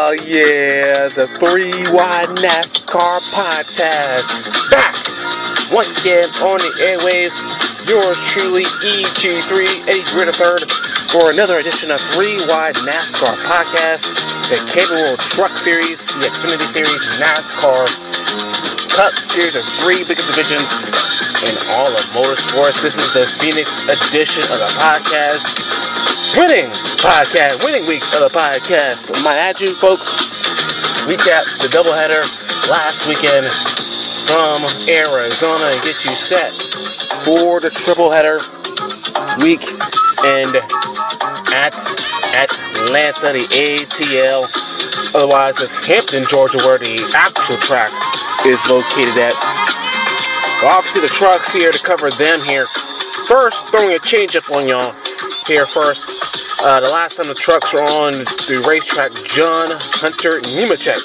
Yeah, the 3Y NASCAR podcast back once again on the airwaves. Yours truly, EG3, Eddie Gritter III, for another edition of 3Y NASCAR podcast, the Camping World Truck Series, the Xfinity Series, NASCAR Cup Series of three biggest divisions in all of motorsports. This is the Phoenix edition of the podcast. Winning week of the podcast. Might add you folks, recap the doubleheader last weekend from Arizona and get you set for the tripleheader week and at Atlanta, the ATL, otherwise as Hampton, Georgia, where the actual track is located at. Obviously the trucks here to cover them here. First, throwing a change up on y'all here first. The last time the trucks were on the racetrack, John Hunter Nemechek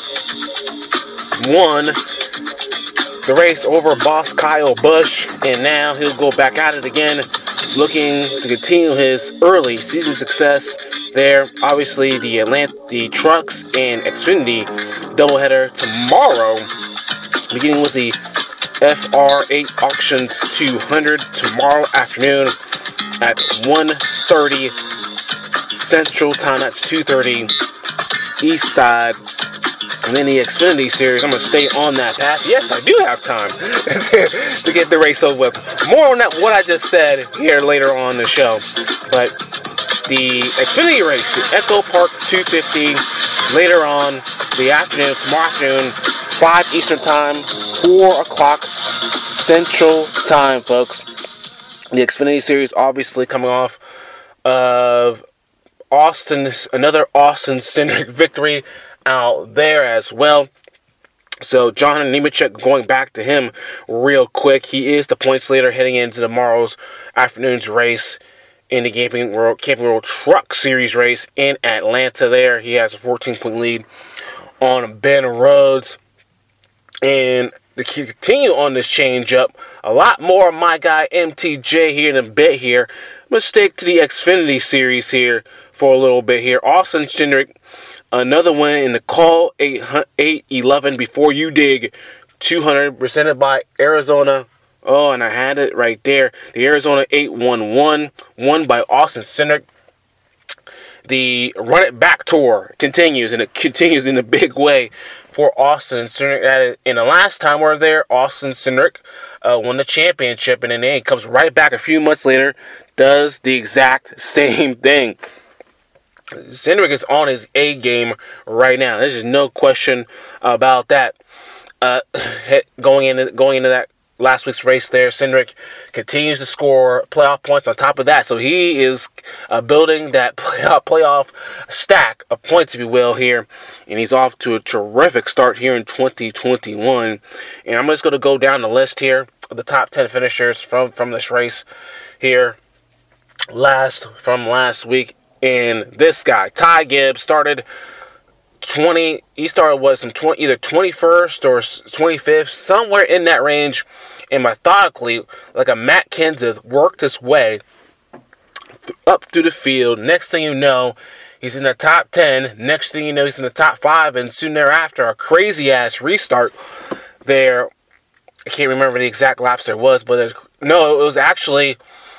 won the race over boss Kyle Busch, and now he'll go back at it again, looking to continue his early season success there. Obviously, the trucks and Xfinity doubleheader tomorrow, beginning with the FR8 Auctions 200 tomorrow afternoon at 1:30 Central Time. That's 2:30 East Side. And then the Xfinity Series, I'm going to stay on that path. Yes, I do have time to get the race over with. More on that, what I just said here later on the show. But the Xfinity race, the Echo Park 250, later on the afternoon, tomorrow afternoon, 5 Eastern Time, 4 o'clock Central Time, folks. The Xfinity Series obviously coming off of another Austin Cindric victory out there as well. So John Nemechek, going back to him real quick, he is the points leader heading into tomorrow's afternoon's race in the Camping World Truck Series race in Atlanta there. He has a 14-point lead on Ben Rhodes. And to continue on this change-up, a lot more of my guy MTJ here in a bit here. I'm going to stick to the Xfinity Series here for a little bit here. Austin Cindric, another win in the Call 811 Before You Dig 200, presented by Arizona. Oh, and I had it right there. The Arizona 811, won by Austin Cindric. The Run It Back Tour continues, and it continues in a big way for Austin Cindric. And the last time we were there, Austin Cindric won the championship, and then he comes right back a few months later, does the exact same thing. Cindric is on his A game right now. There's just no question about that. Going into that last week's race there, Cindric continues to score playoff points on top of that. So he is building that playoff stack of points, if you will, here. And he's off to a terrific start here in 2021. And I'm just going to go down the list here of the top 10 finishers from this race here from last week. And this guy, Ty Gibbs, started either 21st or 25th, somewhere in that range, and methodically, like a Matt Kenseth, worked his way up through the field. Next thing you know, he's in the top 10. Next thing you know, he's in the top 5, and soon thereafter, a crazy-ass restart there. I can't remember the exact laps there was, but it was actually...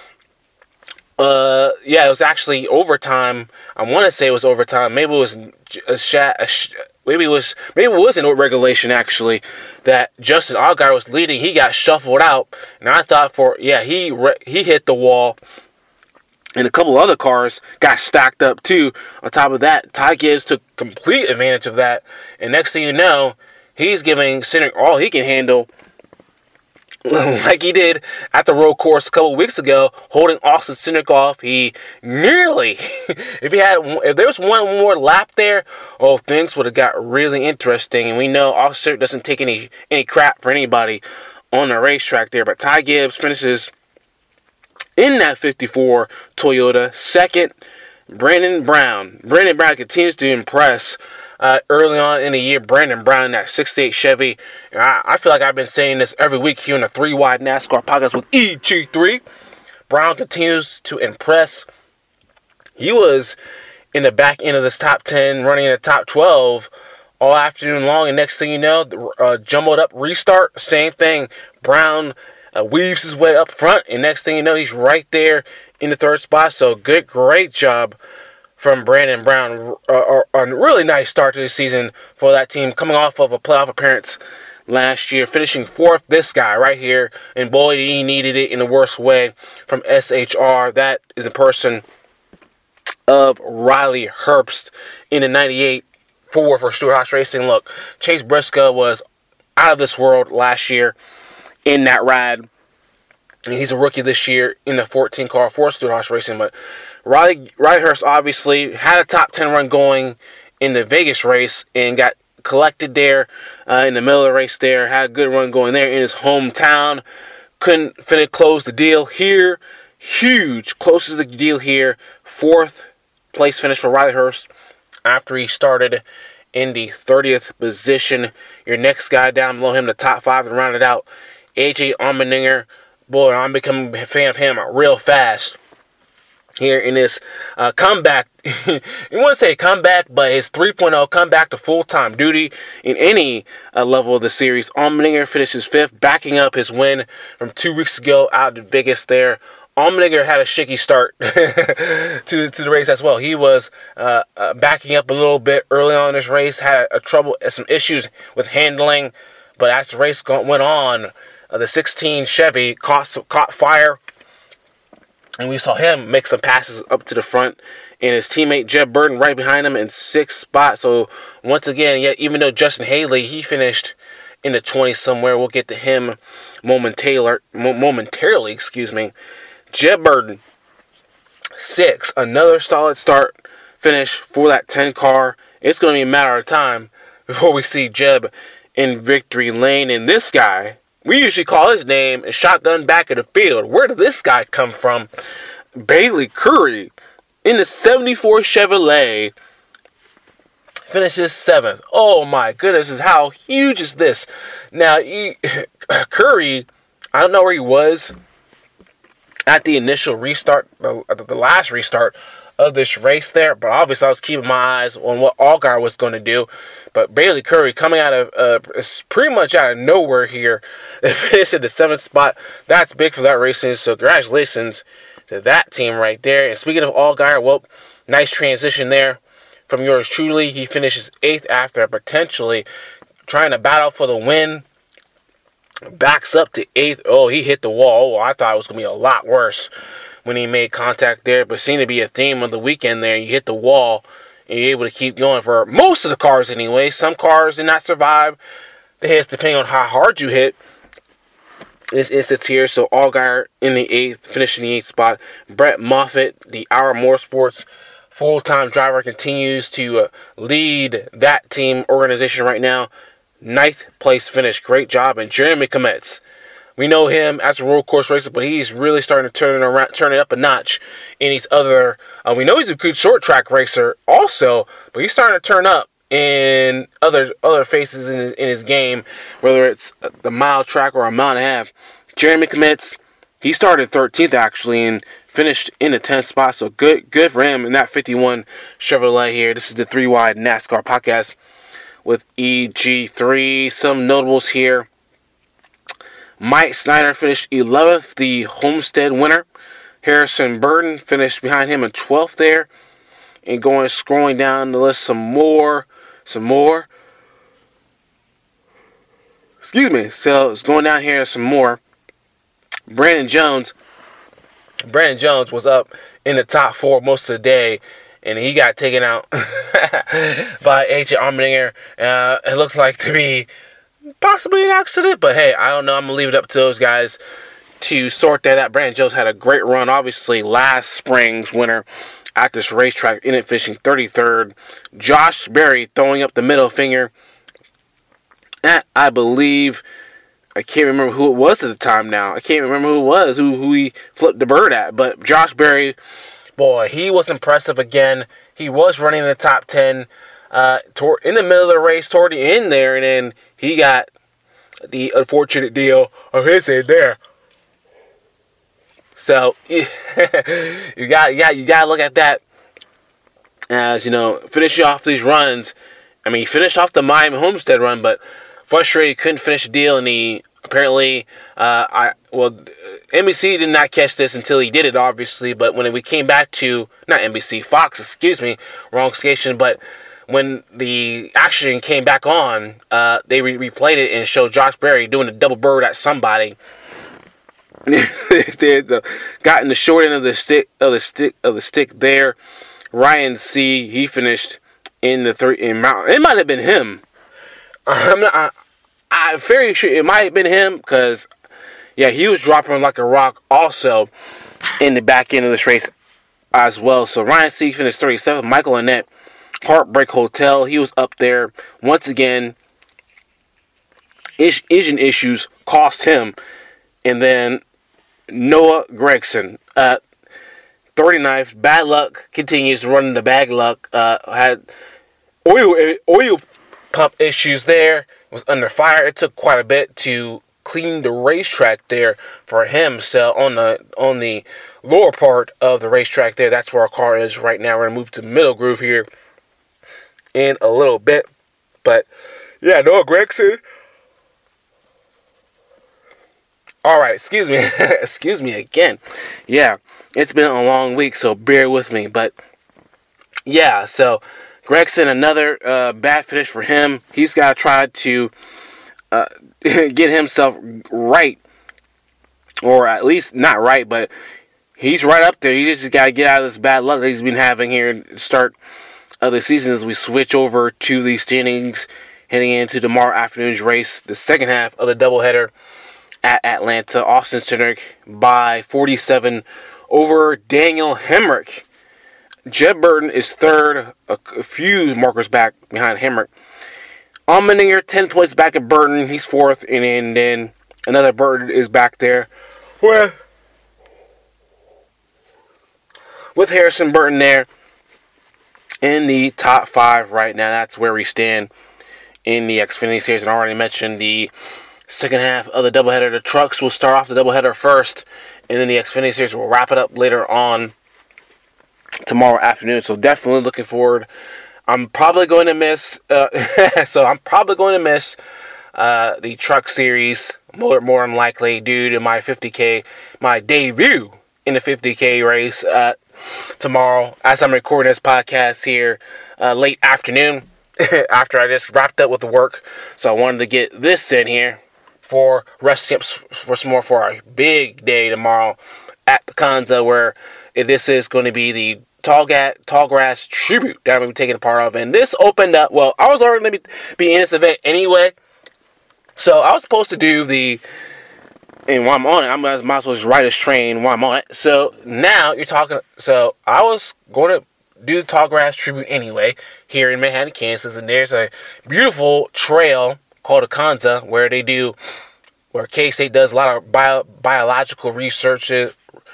it was actually overtime. I want to say it was overtime. Maybe it was maybe it wasn't regulation actually. That Justin Allgaier was leading. He got shuffled out, and I thought he hit the wall, and a couple other cars got stacked up too. On top of that, Ty Gibbs took complete advantage of that, and next thing you know, he's giving Cindric all he can handle. Like he did at the road course a couple weeks ago, holding Austin Cindric off. He nearly, if there was one more lap there, things would have got really interesting. And we know Austin Cindric doesn't take any crap for anybody on the racetrack there. But Ty Gibbs finishes in that 54 Toyota. Second, Brandon Brown. Brandon Brown continues to impress. Early on in the year, Brandon Brown in that 68 Chevy. And I feel like I've been saying this every week here on the 3Y NASCAR podcast with EG3. Brown continues to impress. He was in the back end of this top 10, running in the top 12 all afternoon long. And next thing you know, jumbled up restart, same thing. Brown weaves his way up front, and next thing you know, he's right there in the third spot. So great job from Brandon Brown. A really nice start to the season for that team, coming off of a playoff appearance last year, finishing fourth. This guy right here, and boy, he needed it in the worst way from SHR. That is a person of Riley Herbst in the 98 for Stewart-Haas Racing. Look, Chase Briscoe was out of this world last year in that ride. And he's a rookie this year in the 14 car for Stewart-Haas Racing. But Riley Herbst obviously had a top 10 run going in the Vegas race and got collected there in the middle of the race there. Had a good run going there in his hometown. Couldn't close the deal here. Huge. Closes the deal here. Fourth place finish for Riley Herbst after he started in the 30th position. Your next guy down below him, the top 5 to round it out, AJ Allmendinger. Boy, I'm becoming a fan of him real fast here in this comeback. You want to say comeback, but his 3.0 comeback to full-time duty in any level of the series. Allmendinger finishes 5th, backing up his win from 2 weeks ago out in Vegas there. Allmendinger had a shaky start to the race as well. He was backing up a little bit early on in this race, had some issues with handling, but as the race went on, the 16 Chevy caught fire, and we saw him make some passes up to the front, and his teammate Jeb Burton right behind him in 6th spot. So once again, even though Justin Haley, he finished in the 20s somewhere, we'll get to him momentarily. Jeb Burton, 6th, another solid finish for that 10 car. It's going to be a matter of time before we see Jeb in victory lane. And this guy, we usually call his name a shotgun back of the field. Where did this guy come from? Bailey Curry in the 74 Chevrolet finishes 7th. Oh my goodness, how huge is this? Now, Curry, I don't know where he was at the initial restart, the last restart of this race there, but obviously I was keeping my eyes on what Allgaier was going to do. But Bailey Curry coming out of pretty much out of nowhere here, finished at the 7th spot. That's big for that racing. So congratulations to that team right there. And speaking of Allgaier, well, nice transition there from yours truly. He finishes 8th after potentially trying to battle for the win. Backs up to 8th. Oh, he hit the wall. Oh, I thought it was going to be a lot worse when he made contact there, but seemed to be a theme of the weekend there. You hit the wall, and you're able to keep going for most of the cars anyway. Some cars did not survive the hits depending on how hard you hit. This instance here, so Allgaier in the 8th, finishing the 8th spot. Brett Moffitt, the Hour Motorsports full-time driver, continues to lead that team organization right now. 9th place finish. Great job. And Jeremy Kometz, we know him as a road course racer, but he's really starting to turn it up a notch in these other. We know he's a good short track racer also, but he's starting to turn up in other phases in his game, whether it's the mile track or a mile and a half. Jeremy Kometz, he started 13th actually and finished in the 10th spot. So good for him in that 51 Chevrolet here. This is the 3 Wide NASCAR podcast with EG3. Some notables here. Mike Snyder finished 11th, the Homestead winner. Harrison Burton finished behind him in 12th there. And scrolling down the list some more. Excuse me. So it's going down here some more. Brandon Jones was up in the top 4 most of the day, and he got taken out by AJ Allmendinger. It looks like to be possibly an accident, but hey, I don't know. I'm going to leave it up to those guys to sort that out. Brandon Jones had a great run, obviously last spring's winner at this racetrack, in it finishing 33rd. Josh Berry throwing up the middle finger. I believe, I can't remember who it was at the time now. I can't remember who it was, who he flipped the bird at. But Josh Berry, boy, he was impressive again. He was running in the top 10 in the middle of the race, toward the end there, and then he got the unfortunate deal of his end there. So you got to look at that as, finishing off these runs. I mean, he finished off the Miami Homestead run, but frustrated, couldn't finish the deal, and he apparently, NBC did not catch this until he did it, obviously, but when we came back to, not NBC, Fox, excuse me, wrong station, but when the action came back on, they replayed it and showed Josh Berry doing a double bird at somebody. They got in the short end of the stick there. Ryan C. He finished in the third. It might have been him. I'm very sure it might have been him because, yeah, he was dropping like a rock also in the back end of this race as well. So Ryan C. finished 37th. Michael Annett, Heartbreak Hotel, he was up there once again. Engine issues cost him, and then Noah Gragson, 39th. Bad luck continues running the bad luck. Had oil pump issues there. Was under fire. It took quite a bit to clean the racetrack there for him. So on the lower part of the racetrack there, that's where our car is right now. We're gonna move to Middle Groove here in a little bit. But yeah, Noah Gragson. Alright, excuse me. Excuse me again. Yeah, it's been a long week, so bear with me. But yeah, so Gragson, another bad finish for him. He's got to try to get himself right. Or at least not right, but he's right up there. He just got to get out of this bad luck that he's been having here at the start of the season as we switch over to the standings heading into tomorrow afternoon's race, the second half of the doubleheader at Atlanta. Austin Cindric by 47 over Daniel Hemric. Jeb Burton is third, a few markers back behind Hemric. Allmendinger 10 points back at Burton, he's fourth, and then another Burton is back there with Harrison Burton there in the top five right now. That's where we stand in the Xfinity Series. And I already mentioned the second half of the doubleheader. The trucks will start off the doubleheader first, and then the Xfinity Series will wrap it up later on tomorrow afternoon. So definitely looking forward. I'm probably going to miss. The truck series more than likely due to my 50K, my debut in the 50K race tomorrow. As I'm recording this podcast here late afternoon after I just wrapped up with the work, so I wanted to get this in here for resting up for some more for our big day tomorrow at the Kanza, where this is going to be the Tallgrass Tribute that I'm going to be taking a part of. And this opened up, well, I was already going to be in this event anyway, so I was supposed to do and while I'm on it, I might as well just ride this train while I'm on it. So now you're talking, so I was going to do the Tallgrass Tribute anyway here in Manhattan, Kansas, and there's a beautiful trail called the Kanza where K-State does a lot of biological researching.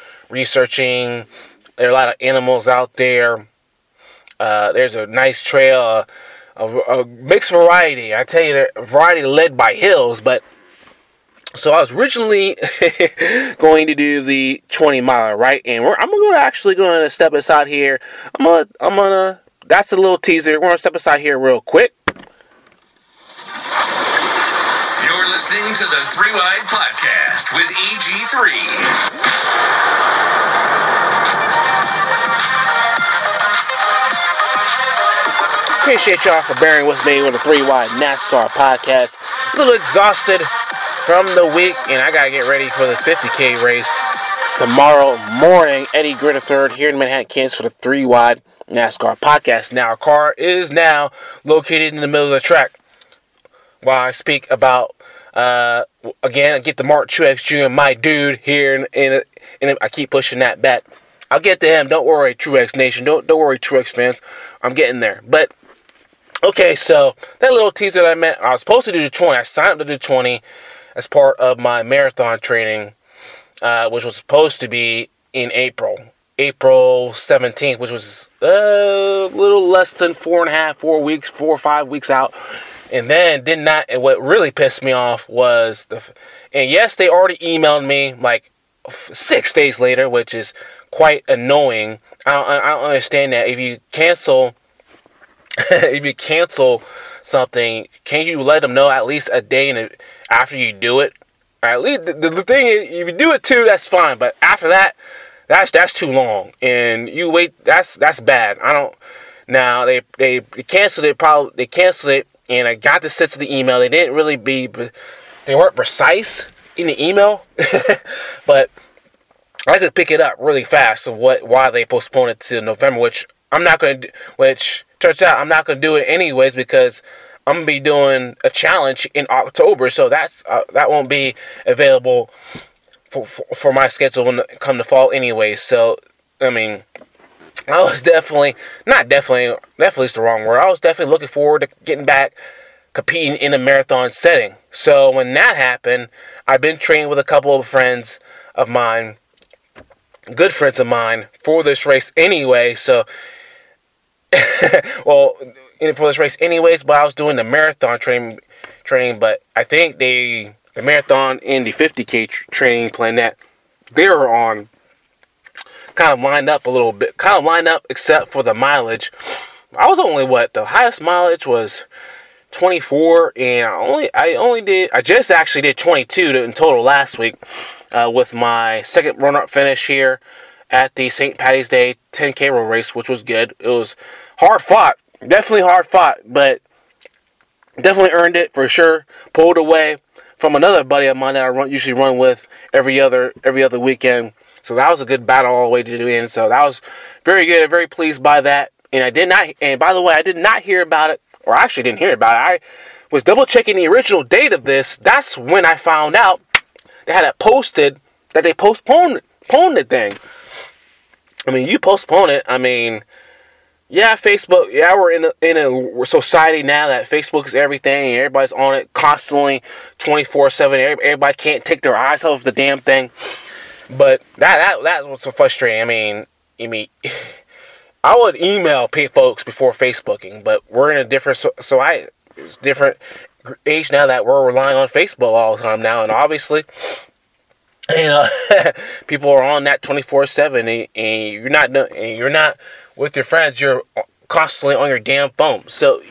There are a lot of animals out there. There's a nice trail, a mixed variety. I tell you, a variety led by hills. But so I was originally going to do the 20-miler, right? And I'm actually going to step aside here. I'm gonna. That's a little teaser. We're gonna step aside here real quick. You're listening to the 3 Wide Podcast with EG3. Appreciate y'all for bearing with me with the 3 Wide NASCAR podcast. A little exhausted from the week, and I gotta get ready for this 50K race tomorrow morning. Eddie Gritter III here in Manhattan, Kansas for the 3 Wide NASCAR podcast. Now, our car is now located in the middle of the track. While I speak about, again, I get the Mark Truex Jr., my dude here, and I keep pushing that bet. I'll get to him. Don't worry, Truex Nation. Don't worry, Truex fans. I'm getting there. But okay, so that little teaser that I was supposed to do the 20. I signed up to do 20 as part of my marathon training, which was supposed to be in April 17th, which was a little less than 4 or 5 weeks out. And then and what really pissed me off was and yes, they already emailed me like 6 days later, which is quite annoying. I don't understand that. If you cancel something, can't you let them know at least a day after you do it? At least the thing is, if you do it too, that's fine. But after that, that's too long, and you wait. That's bad. I don't. Now they canceled it. They canceled it, and I got the sense of the email. They didn't really they weren't precise in the email, but I could pick it up really fast of why they postponed it to November, which turns out I'm not gonna do it anyways because I'm gonna be doing a challenge in October, so that won't be available for my schedule when it come to fall anyway. So I mean, I was definitely is the wrong word. I was definitely looking forward to getting back competing in a marathon setting. So when that happened, I've been training with a couple of friends of mine, good friends of mine, for this race anyway. So, well, for this race anyways, but I was doing the marathon training. But I think the marathon and the 50K training plan that they were on kind of lined up a little bit. Kind of lined up except for the mileage. I was only the highest mileage was 24, and I just actually did 22 in total last week with my second run-up finish here at the St. Patty's Day 10K road race, which was good. It was hard fought, definitely hard fought, but definitely earned it for sure. Pulled away from another buddy of mine that I usually run with every other weekend. So that was a good battle all the way to the end. So that was very good. Very pleased by that. And by the way, I did not hear about it. Or I actually didn't hear about it. I was double checking the original date of this. That's when I found out they had it posted that they postponed the thing. I mean, you postpone it. I mean, yeah, Facebook. Yeah, we're in a society now that Facebook is everything, and everybody's on it constantly, 24/7. Everybody can't take their eyes off the damn thing. But that was so frustrating. I mean. I would email folks before Facebooking, but we're in a different different age now that we're relying on Facebook all the time now, and obviously, people are on that 24/7, and you're not with your friends. You're constantly on your damn phone. So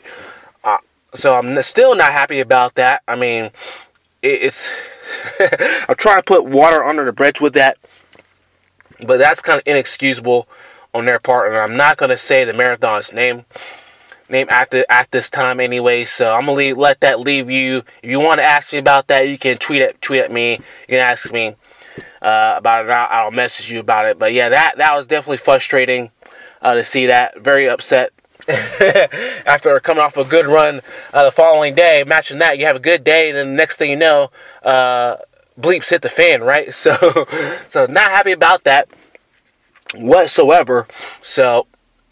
I'm still not happy about that. I mean, it's I'm trying to put water under the bridge with that, but that's kind of inexcusable on their part, and I'm not gonna say the marathon's name at this time anyway. So I'm gonna let that leave you. If you want to ask me about that, you can tweet at me. You can ask me about it. I'll message you about it. But yeah, that was definitely frustrating to see that. Very upset after coming off a good run the following day. Matching that, you have a good day, and then the next thing you know, bleeps hit the fan, right? So not happy about that whatsoever. So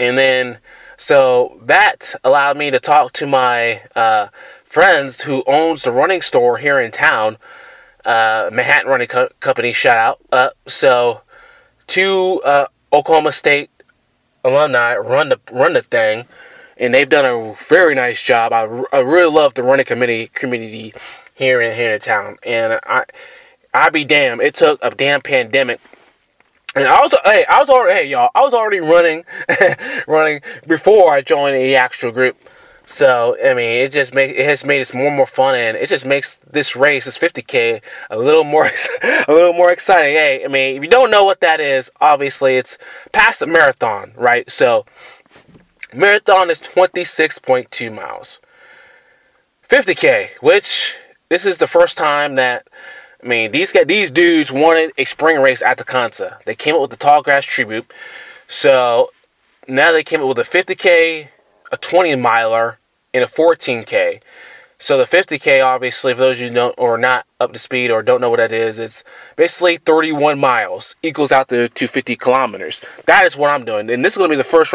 that allowed me to talk to my friends who owns the running store here in town, Manhattan Running Company, shout out. So two Oklahoma State alumni run the thing, and they've done a very nice job. I really love the running community here in town, and I be damned, it took a damn pandemic. And I was already running before I joined the actual group. So I mean, it has made it more and more fun, and it just makes this race, this 50K, a little more exciting. Hey, I mean, if you don't know what that is, obviously it's past the marathon, right? So marathon is 26.2 miles. 50K, which this is the first time that. I mean, these dudes wanted a spring race at Tecumseh. They came up with the Tallgrass Tribute. So now they came up with a 50K, a 20-miler, and a 14K. So the 50K, obviously, for those of you who don't or not up to speed or don't know what that is, it's basically 31 miles. Equals out to 250 kilometers. That is what I'm doing. And this is going to be the first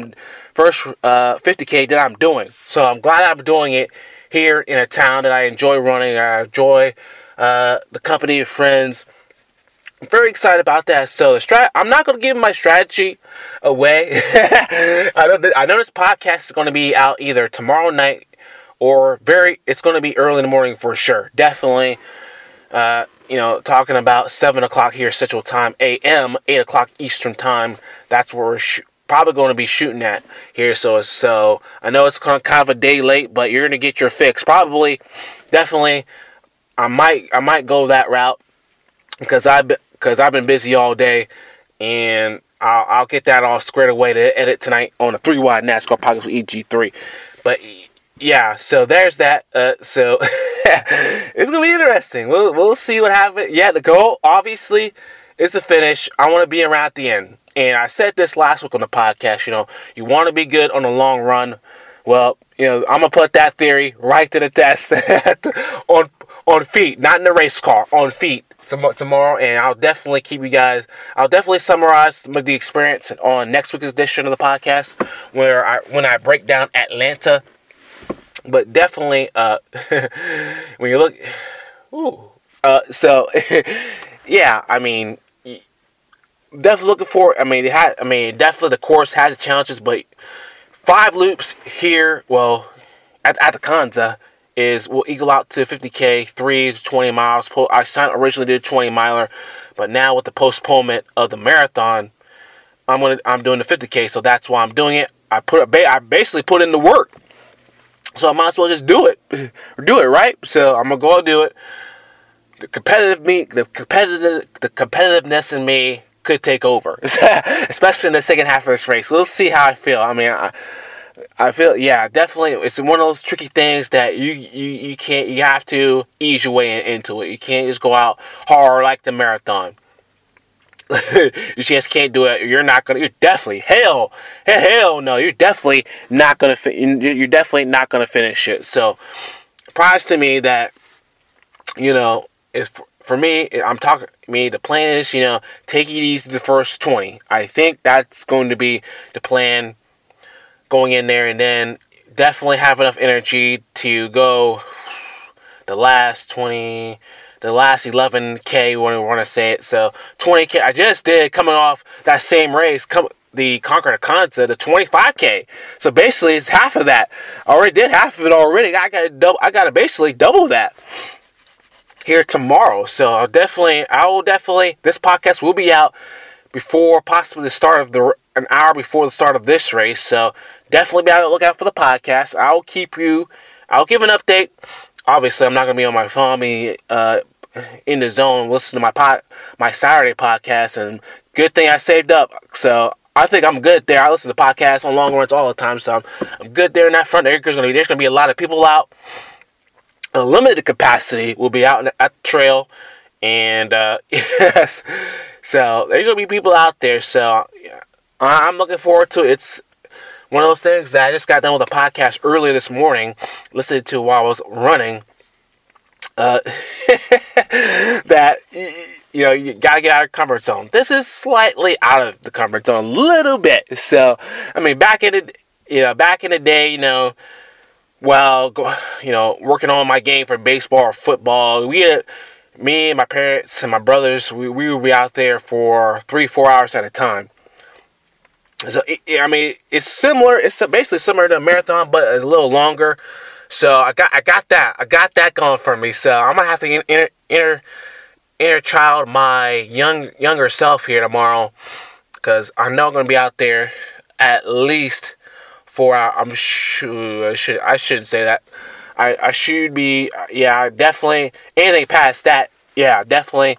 50K that I'm doing. So I'm glad I'm doing it here in a town that I enjoy running. I enjoy the company of friends. I'm very excited about that. So I'm not going to give my strategy away. I know this podcast is going to be out either tomorrow night or it's going to be early in the morning for sure. Definitely. talking about 7 o'clock here Central Time, a.m., 8 o'clock Eastern Time. That's where we're probably going to be shooting at here. So I know it's kind of a day late, but you're going to get your fix. Probably, definitely, I might go that route because I've been busy all day, and I'll get that all squared away to edit tonight on the 3 Wide NASCAR podcast with EG3. But yeah, so there's that. So it's gonna be interesting. We'll see what happens. Yeah, the goal obviously is to finish. I want to be around at the end, and I said this last week on the podcast. You want to be good on the long run. Well, I'm gonna put that theory right to the test on feet, not in the race car, on feet tomorrow, and I'll definitely keep you guys. I'll definitely summarize some of the experience on next week's edition of the podcast, when I break down Atlanta. But definitely, when you look, yeah, I mean, definitely looking forward. Definitely the course has its challenges, but 5 loops here, well, at the Kanza, will equal out to 50K, 3 to 20 miles. I originally did a 20 miler, but now with the postponement of the marathon, I'm doing the 50K, so that's why I'm doing it. I basically put in the work, so I might as well just do it, right? So I'm gonna go and do it. The competitiveness in me could take over, especially in the second half of this race. We'll see how I feel. I feel, yeah, definitely. It's one of those tricky things that you can't. You have to ease your way into it. You can't just go out hard like the marathon. You just can't do it. You're definitely hell no. You're definitely not gonna. You're definitely not gonna finish it. So, surprise to me that is for me. I'm talking. The plan is take it easy the first 20. I think that's going to be the plan. Going in there, and then definitely have enough energy to go the last 11K, when we want to say it. So 20K, I just did, coming off that same race, the Conquer Kanza, the 25K. So basically, it's half of that. I already did half of it already. I got to basically double that here tomorrow. So I will definitely, this podcast will be out before possibly the start of an hour before the start of this race. So definitely be on the lookout for the podcast. I'll give an update. Obviously, I'm not going to be on my phone. I'll be in the zone, listen to my Saturday podcast, and good thing I saved up. So I think I'm good there. I listen to podcasts on long runs all the time, so I'm good there in that front. There's going to be a lot of people out. A limited capacity will be out at the trail, and yes, so there's going to be people out there. So I'm looking forward to it. It's one of those things that I just got done with a podcast earlier this morning, listening to while I was running. That you gotta get out of the comfort zone. This is slightly out of the comfort zone, a little bit. So back in the day, while working on my game for baseball or football, me and my parents and my brothers, we would be out there for 3-4 hours at a time. So it's similar. It's basically similar to a marathon, but a little longer. So I got that going for me. So I'm gonna have to inner child my younger self here tomorrow, because I know I'm gonna be out there at least 4 hours. I'm sure I shouldn't say that. I should be. Yeah, definitely anything past that. Yeah, definitely.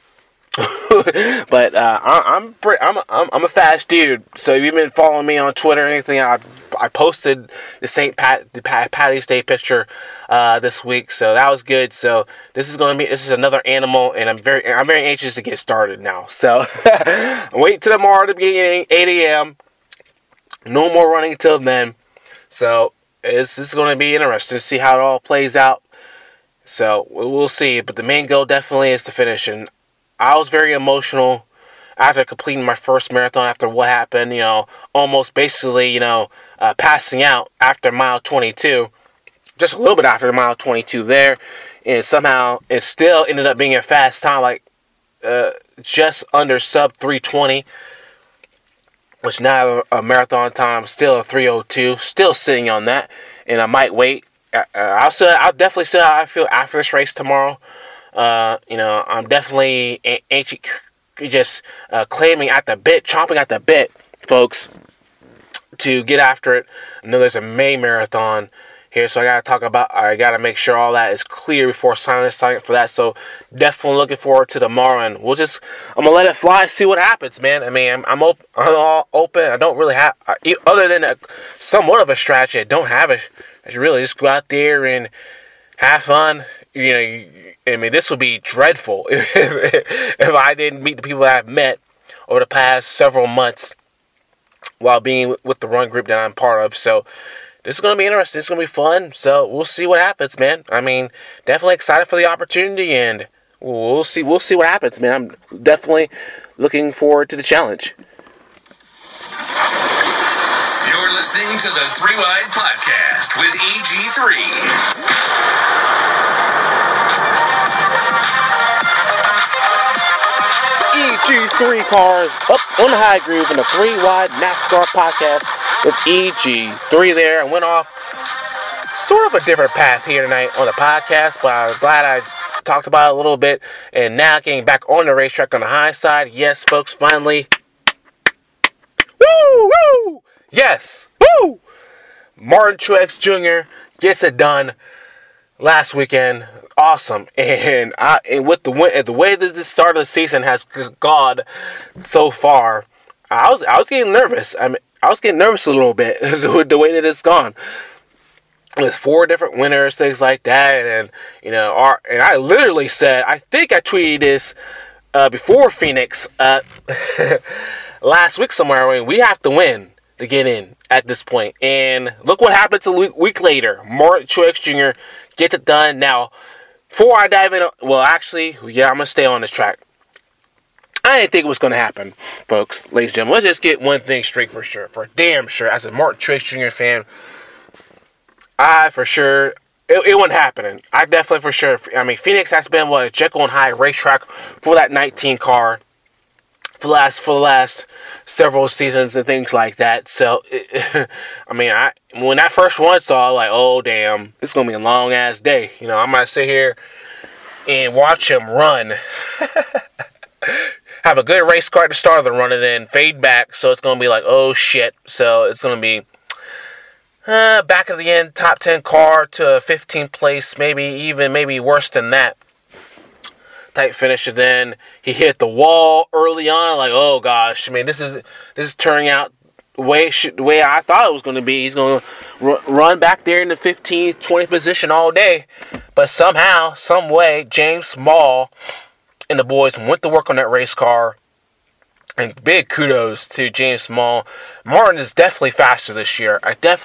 But I'm a fast dude. So if you've been following me on Twitter or anything, I posted the Patty's Day picture this week, so that was good. So this is another animal, and I'm very anxious to get started now. So wait till tomorrow at the beginning, 8 a.m. No more running until then. So this is going to be interesting to see how it all plays out. So we'll see. But the main goal definitely is to finish, and I was very emotional after completing my first marathon after what happened, almost basically, passing out after mile 22. Just a little bit after mile 22 there. And somehow it still ended up being a fast time, like just under sub 320. Which now a marathon time, still a 3:02. Still sitting on that. And I might wait. I'll definitely see how I feel after this race tomorrow. I'm definitely just chomping at the bit, folks, to get after it. I know there's a May marathon here, so I gotta make sure all that is clear before signing up for that. So definitely looking forward to tomorrow, and I'm gonna let it fly, see what happens, man. I mean, I'm all open. I don't really have, other than somewhat of a strategy, I don't have it. I should really just go out there and have fun. I mean, this would be dreadful if I didn't meet the people that I've met over the past several months while being with the run group that I'm part of. So this is going to be interesting. This is going to be fun. So we'll see what happens, man. I mean, definitely excited for the opportunity, and we'll see what happens, man. I'm definitely looking forward to the challenge. You're listening to the Three Wide Podcast with EG3. EG3 cars up on the high groove in the Three Wide NASCAR podcast with EG3 there. I went off sort of a different path here tonight on the podcast, but I was glad I talked about it a little bit. And now getting back on the racetrack on the high side. Yes, folks, finally. Woo! Woo! Yes! Woo! Martin Truex Jr. gets it done last weekend. Awesome. And with the way this start of the season has gone so far, I was getting nervous. I was getting nervous a little bit with the way that it's gone. With 4 different winners, things like that, and and I literally said, I think I tweeted this before Phoenix last week somewhere. I mean, we have to win to get in at this point. And look what happens a week later. Martin Truex Jr. gets it done. Now, before I dive in, I'm going to stay on this track. I didn't think it was going to happen, folks, ladies and gentlemen. Let's just get one thing straight for damn sure. As a Martin Truex Jr. fan, it wasn't happening. I definitely for sure. I mean, Phoenix has been a Jekyll and Hyde racetrack for that 19 car for the last several seasons and things like that. So, when that first one saw, I was like, oh damn, it's gonna be a long ass day. I'm gonna sit here and watch him run. Have a good race car at the start of the run and then fade back. So it's gonna be like, oh shit. So it's gonna be back at the end, top 10 car to a 15th place, maybe worse than that type finish. And then he hit the wall early on. Like, oh gosh, I mean, this is turning out the way I thought it was going to be. He's going to run back there in the 15th, 20th position all day. But somehow, some way, James Small and the boys went to work on that race car. And big kudos to James Small. Martin is definitely faster this year.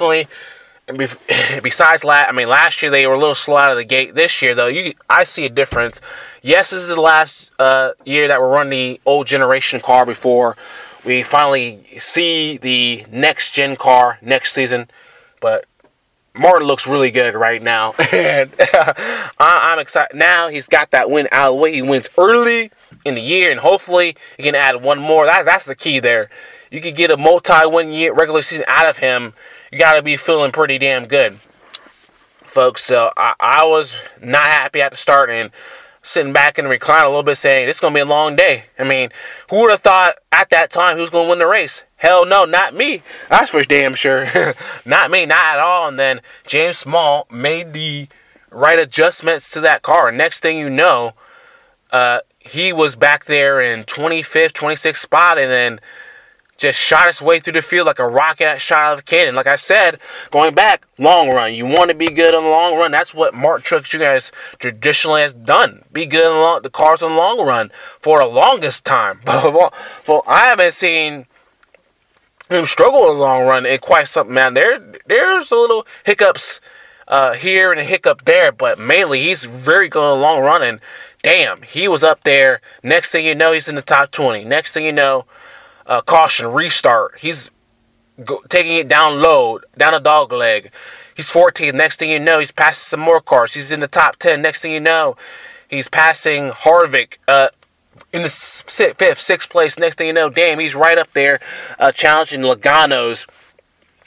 Besides last year they were a little slow out of the gate. This year, though, I see a difference. Yes, this is the last year that we're running the old generation car before we finally see the next gen car next season. But Martin looks really good right now, and I'm excited. Now he's got that win out of the way. He wins early in the year, and hopefully he can add one more. That's the key there. You can get a multi-win year regular season out of him. You got to be feeling pretty damn good, folks. So I was not happy at the start, and sitting back in the recliner a little bit saying, it's going to be a long day. I mean, who would have thought at that time he was going to win the race? Hell no, not me. That's for damn sure. Not me, not at all. And then James Small made the right adjustments to that car. Next thing you know, he was back there in 25th, 26th spot, and then just shot his way through the field like a rocket shot out of a cannon. Like I said, going back, long run. You want to be good on the long run. That's what Martin Truex Jr. traditionally has done. Be good on the cars on the long run for the longest time. But I haven't seen him struggle in the long run in quite something, man. There's a little hiccups here and a hiccup there, but mainly he's very good in the long run. And damn, he was up there. Next thing you know, he's in the top 20. Next thing you know, caution, restart. He's taking it down low, down a dog leg. He's 14th. Next thing you know, he's passing some more cars. He's in the top 10. Next thing you know, he's passing Harvick in the 5th, 6th place. Next thing you know, damn, he's right up there challenging Logano's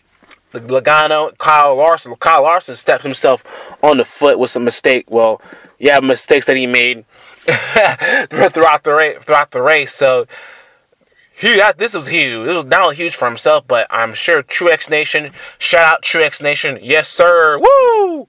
Logano, Kyle Larson. Kyle Larson stepped himself on the foot with some mistake. Well, yeah, mistakes that he made throughout the race. So this was huge. This was not only huge for himself, but I'm sure Truex Nation. Shout out Truex Nation, yes sir. Woo!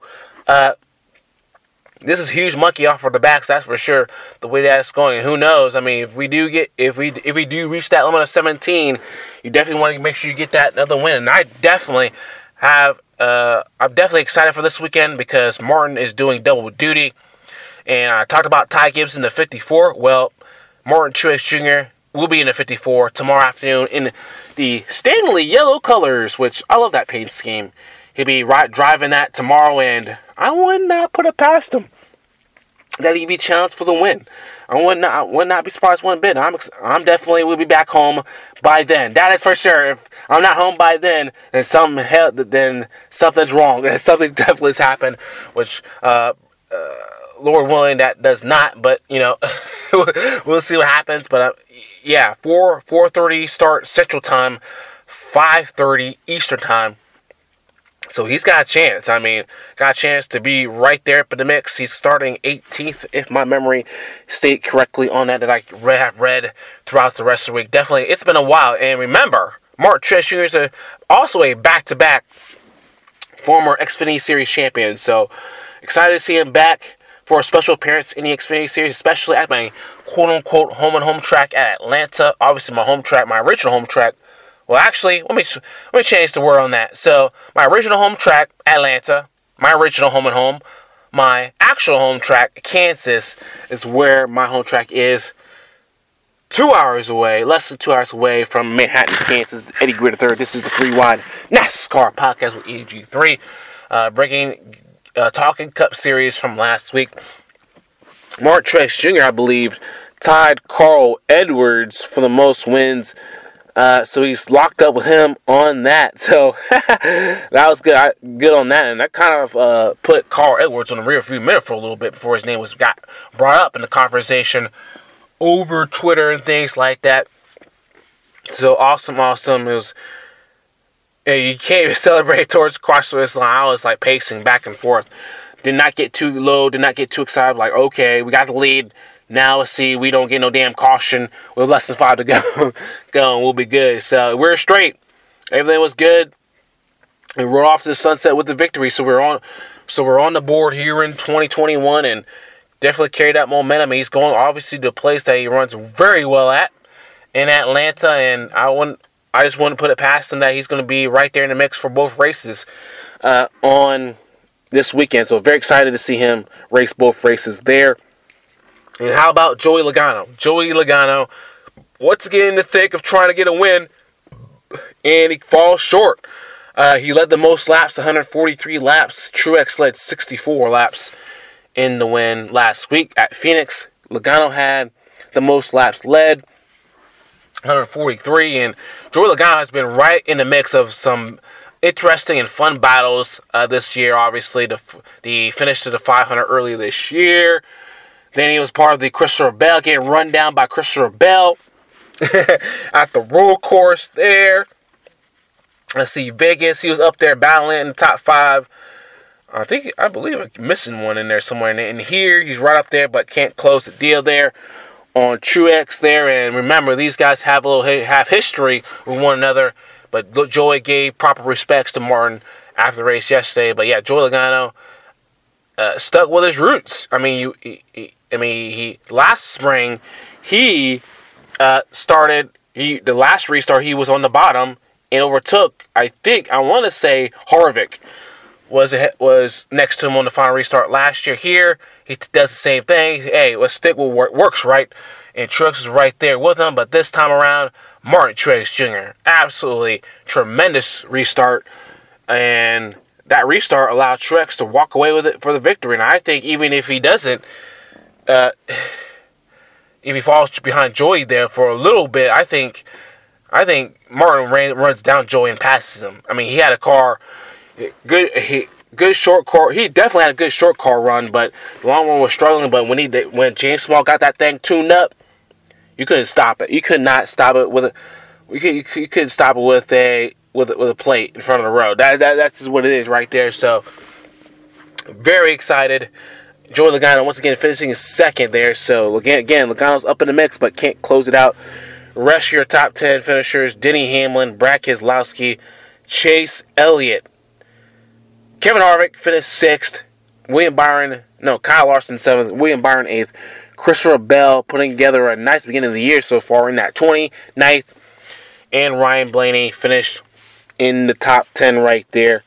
This is huge monkey off of the backs, that's for sure. The way that it's going, and who knows? I mean, if we do reach that limit of 17, you definitely want to make sure you get that another win. And I definitely have. I'm definitely excited for this weekend because Martin is doing double duty. And I talked about Ty Gibbs in the 54. Well, Martin Truex Jr. will be in the 54 tomorrow afternoon in the Stanley yellow colors, which I love that paint scheme. He'll be driving that tomorrow, and I would not put it past him that he'd be challenged for the win. I would not be surprised one bit. I'm definitely will be back home by then. That is for sure. If I'm not home by then, then something's wrong. Something definitely has happened, which Lord willing that does not. But we'll see what happens. But 4:30 start Central Time, 5:30 Eastern Time. So he's got a chance. I mean, got a chance to be right there up in the mix. He's starting 18th, if my memory state correctly on that I have read throughout the rest of the week. Definitely, it's been a while. And remember, Martin Truex Jr. is also a back-to-back former Xfinity Series champion. So excited to see him back for a special appearance in the Xfinity Series, especially at my quote-unquote home track at Atlanta. Obviously, my home track, my original home track. Well, actually, let me change the word on that. So, my original home track, Atlanta, my original home and home, my actual home track, Kansas, is where my home track is. 2 hours away, less than 2 hours away from Manhattan, Kansas. Eddie Gritter III. This is the 3 Wide NASCAR podcast with EG3, bringing Talking Cup series from last week. Martin Truex Jr., I believe, tied Carl Edwards for the most wins. So he's locked up with him on that. So that was good. Good on that. And that kind of put Carl Edwards on the rear view mirror for a little bit before his name got brought up in the conversation over Twitter and things like that. So awesome. It was. You can't even celebrate towards cross this line. I was like pacing back and forth. Did not get too low. Did not get too excited. Like, okay, we got the lead. Now let's see, we don't get no damn caution with less than 5 to go. And we'll be good. So we're straight. Everything was good. And we're off to the sunset with the victory. So we're on the board here in 2021 and definitely carry that momentum. He's going obviously to a place that he runs very well at in Atlanta, and I just want to put it past him that he's going to be right there in the mix for both races on this weekend. So very excited to see him race both races there. And how about Joey Logano? Joey Logano, once again in the thick of trying to get a win, and he falls short. He led the most laps, 143 laps. Truex led 64 laps in the win last week at Phoenix. Logano had the most laps led, 143, and Joey Logano has been right in the mix of some interesting and fun battles this year. Obviously, the finish to the 500 early this year. Then he was part of the Christopher Bell, getting run down by Christopher Bell at the roll course there. Let's see, Vegas, he was up there battling in the top 5. I believe I'm missing one in there somewhere. And here, he's right up there, but can't close the deal there on Truex there. And remember, these guys have history with one another. But Joey gave proper respects to Martin after the race yesterday. But yeah, Joey Logano stuck with his roots. I mean, last spring he started. The last restart he was on the bottom and overtook. I want to say Harvick was next to him on the final restart last year. Here he does the same thing. Hey, let's stick with what works, right? And Truex is right there with him. But this time around, Martin Truex Jr. absolutely tremendous restart, and that restart allowed Truex to walk away with it for the victory. And I think even if he doesn't, if he falls behind Joey there for a little bit, I think Martin runs down Joey and passes him. I mean, he had a car, good short car. He definitely had a good short car run, but the long one was struggling. But when James Small got that thing tuned up, you couldn't stop it. You could not stop it with a. You couldn't stop it with with a plate in front of the road. That's just what it is right there. So, very excited. Joey Logano once again finishing second there. So, again, Logano's up in the mix, but can't close it out. Rest of your top 10 finishers: Denny Hamlin, Brad Keselowski, Chase Elliott. Kevin Harvick finished 6th. Kyle Larson 7th. William Byron 8th. Christopher Bell putting together a nice beginning of the year so far in that 29th. And Ryan Blaney finished in the top 10 right there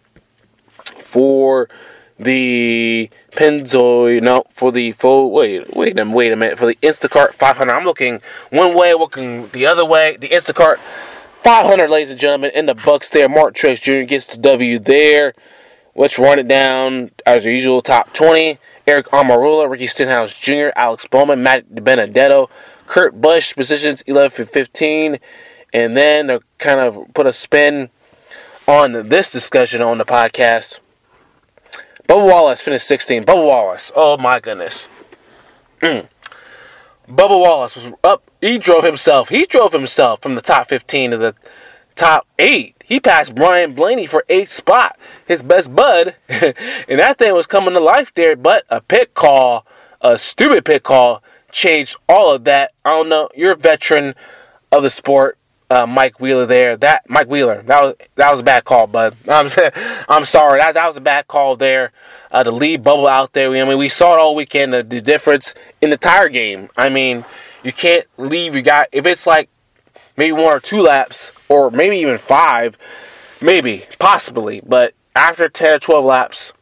for the Pennzoil. For the wait a minute. For the Instacart 500. I'm looking one way, looking the other way. The Instacart 500, ladies and gentlemen, in the books there. Martin Truex Jr. gets the W there. Let's run it down as usual. Top 20. Eric Almirola, Ricky Stenhouse Jr., Alex Bowman, Matt Benedetto, Kurt Busch, positions 11 through 15. And then to kind of put a spin on this discussion on the podcast, Bubba Wallace finished 16th. Bubba Wallace, oh my goodness. Bubba Wallace was up. He drove himself from the top 15 to the top 8. He passed Brian Blaney for 8th spot, his best bud, and that thing was coming to life there. But a stupid pit call, changed all of that. I don't know. You're a veteran of the sport, Mike Wheeler. That was a bad call, bud. I'm sorry. That was a bad call there. To leave Bubba out there. I mean, we saw it all weekend. The difference in the tire game. I mean, you can't leave your guy if it's like maybe 1 or 2 laps, or maybe even 5, possibly. But after 10 or 12 laps,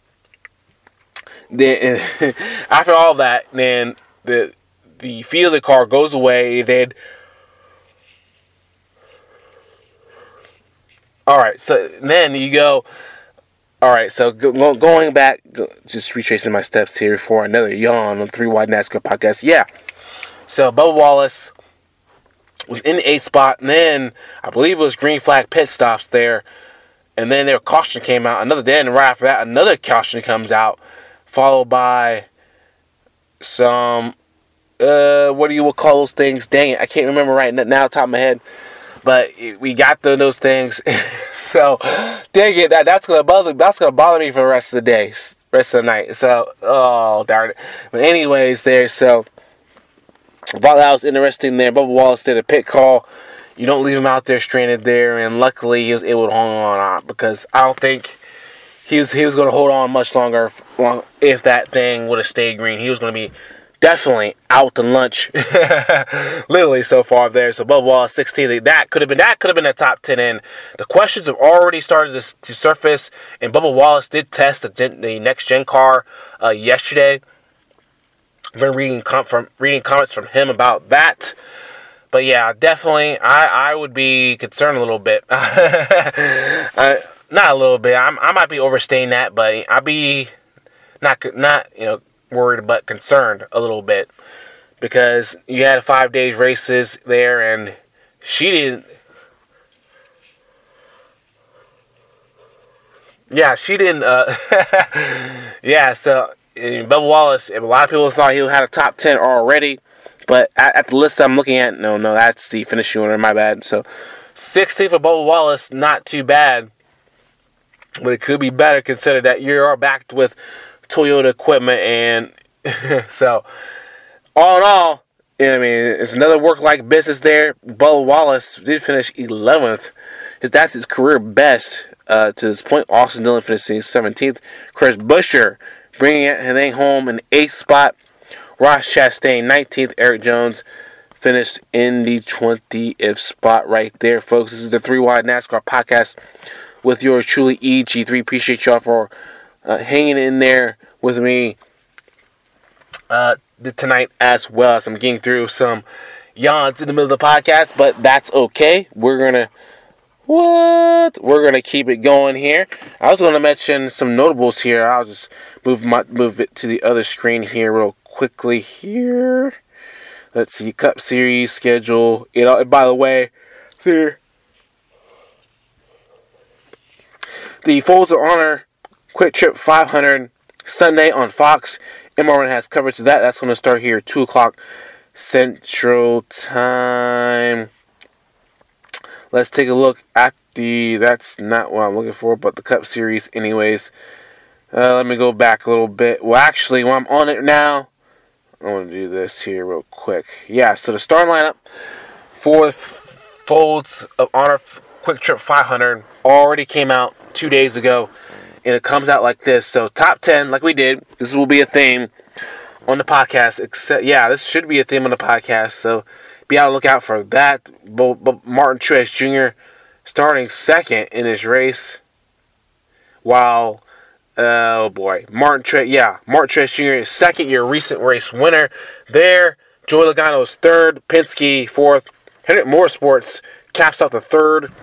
then after all that, then the feel of the car goes away. Then, all right. So then you go. All right. So going back, just retracing my steps here for another yawn on the 3 Wide NASCAR podcast. Yeah. So Bubba Wallace was in the 8th spot, and then I believe it was green flag pit stops there, and then their caution came out. Right after that, another caution comes out, followed by some, what do you call those things? Dang it, I can't remember right now, top of my head, but we got those things. So, dang it, that's gonna bother me for the rest of the day, rest of the night. So, oh darn it. But anyways, so. Thought that was interesting there. Bubba Wallace did a pit call. You don't leave him out there stranded there, and luckily he was able to hold on because I don't think he was going to hold on much longer if that thing would have stayed green. He was going to be definitely out to lunch, literally so far there. So Bubba Wallace 16th. That could have been a top 10 in. The questions have already started to surface, and Bubba Wallace did test the next gen car yesterday. I've been reading comments from him about that. But yeah, definitely, I would be concerned a little bit. Not a little bit. I might be overstating that, but I'd be not worried, but concerned a little bit. Because you had 5 days races there, and she didn't. Yeah, she didn't. Yeah, so. Bubba Wallace, a lot of people thought he had a top 10 already, but at the list I'm looking at, no, that's the finishing order, my bad. So, 16th for Bubba Wallace, not too bad, but it could be better considering that you are backed with Toyota equipment, and so, all in all, it's another work-like business there. Bubba Wallace did finish 11th. That's his career best to this point. Austin Dillon finishing 17th. Chris Buescher bringing it home in 8th spot. Ross Chastain 19th. Eric Jones finished in the 20th spot right there, folks. This is the 3 Wide NASCAR podcast with yours truly, EG3. Appreciate y'all for hanging in there with me tonight as well, as I'm getting through some yawns in the middle of the podcast, but that's okay. We're gonna keep it going here. I was gonna mention some notables here. I'll just move it to the other screen here real quickly here. Let's see, Cup Series schedule. By the way, here the Folds of Honor Quick Trip 500 Sunday on Fox. MRN has coverage of that. That's going to start here at 2 o'clock Central Time. Let's take a look at That's not what I'm looking for, but the Cup Series anyways. Let me go back a little bit. Well, actually, while I'm on it now, I want to do this here real quick. Yeah, so the starting lineup for the Folds of Honor Quick Trip 500 already came out 2 days ago, and it comes out like this. So top 10, like we did, this will be a theme on the podcast. This should be a theme on the podcast, so be on the lookout for that. Martin Truex Jr. starting second in his race, while Martin Truex Jr. is second, your recent race winner there. Joey Logano is third, Penske fourth. Hendrick Motorsports caps out the third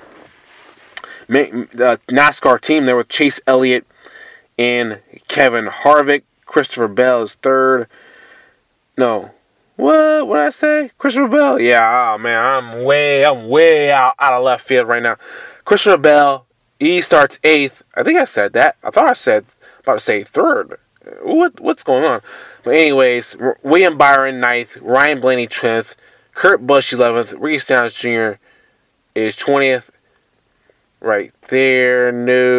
NASCAR team there with Chase Elliott and Kevin Harvick. Christopher Bell is third. No. What did I say? Christopher Bell? Yeah, oh man, I'm way out of left field right now. Christopher Bell, he starts eighth. I think I said that. I thought I said about to say third. What's going on? But anyways, William Byron ninth, Ryan Blaney 10th, Kurt Busch 11th, Ricky Stenhouse Jr. is 20th. Right there.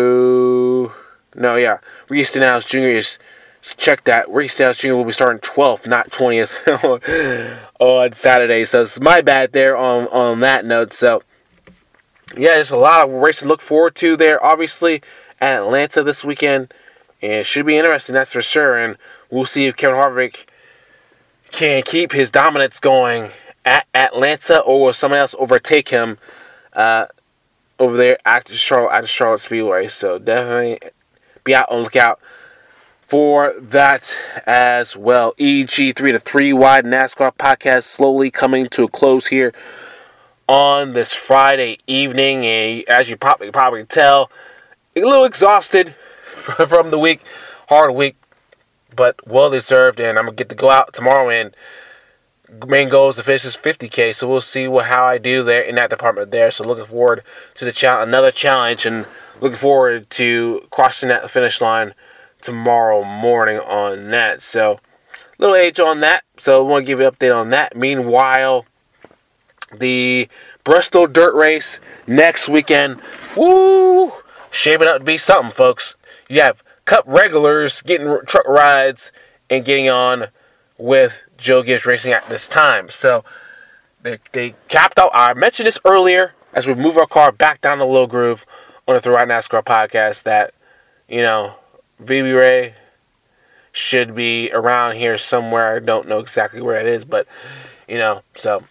Ricky Stenhouse Jr. is, check that. Ricky Stenhouse Jr. will be starting 12th, not 20th on Saturday. So it's my bad there on that note. So yeah, there's a lot of races to look forward to there, obviously, at Atlanta this weekend. And it should be interesting, that's for sure. And we'll see if Kevin Harvick can keep his dominance going at Atlanta, or will someone else overtake him over there at Charlotte Speedway. So definitely be out on the lookout for that as well. EG3, the 3-Wide NASCAR podcast, slowly coming to a close here on this Friday evening. And as you probably tell, a little exhausted from the week. Hard week, but well-deserved. And I'm going to get to go out tomorrow, and main goal is to finish this 50K. So we'll see how I do there in that department there. So looking forward to another challenge, and looking forward to crossing that finish line tomorrow morning on that. So little age on that. So I want to give you an update on that. Meanwhile, the Bristol Dirt Race next weekend. Woo! Shaping up to be something, folks. You have Cup regulars getting truck rides and getting on with Joe Gibbs Racing at this time. So they capped out. I mentioned this earlier as we move our car back down the low groove on the 3-Wide NASCAR podcast that, BB Ray should be around here somewhere. I don't know exactly where it is, but so